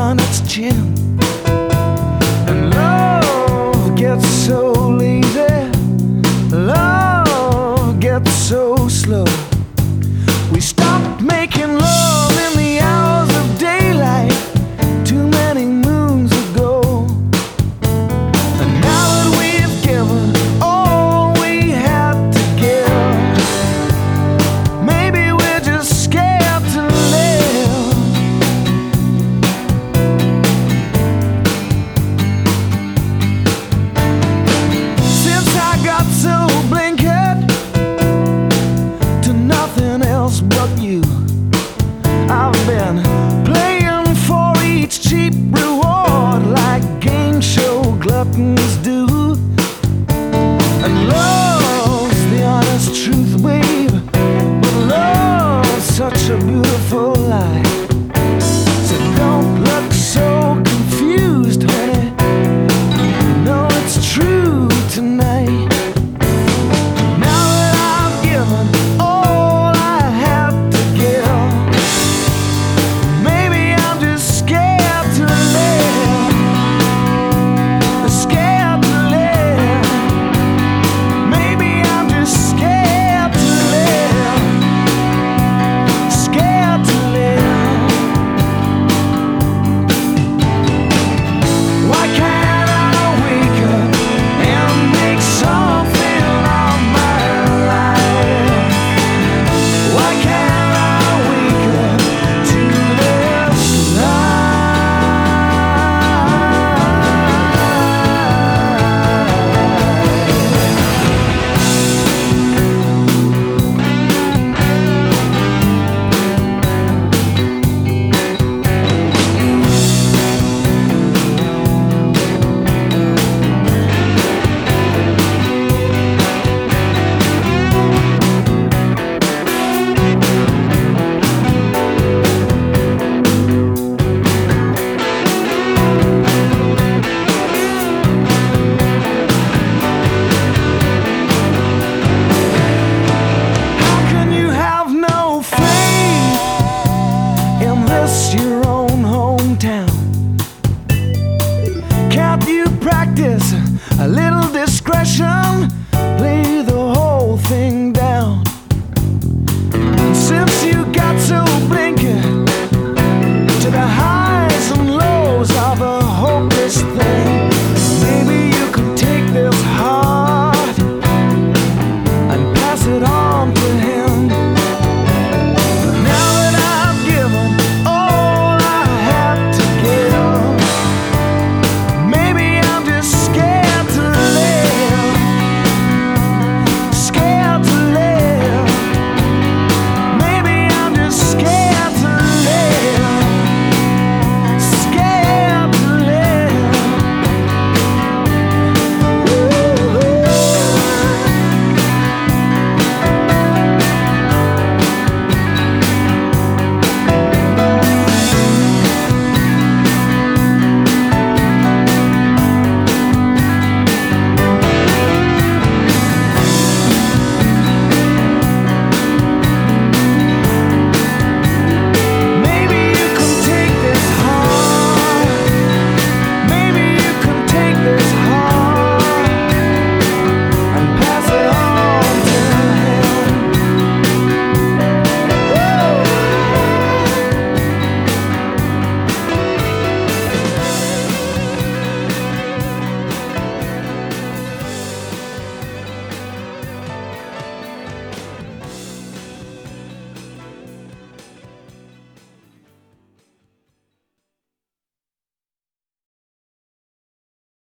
on its chin. And love gets so lazy, love gets so slow. We stopped making love in the hours of daylight too many moons ago. And now that we've given all we had to give, maybe we're just scared to live. Since I got so blinkered to nothing else but you, I've been playing for each cheap reward like game show gluttons do. And love's the honest truth, babe, but love's such a beautiful lie. So don't look so confused, honey, you know it's true tonight. Now that I've given all I had to give, maybe I'm just scared to live, scared to live. Maybe I'm just scared to live, scared to live. Why can't I wake up and make something of my life? Why can't I wake up to this life? How can you have no faith in this your own hometown? Can't you practice a little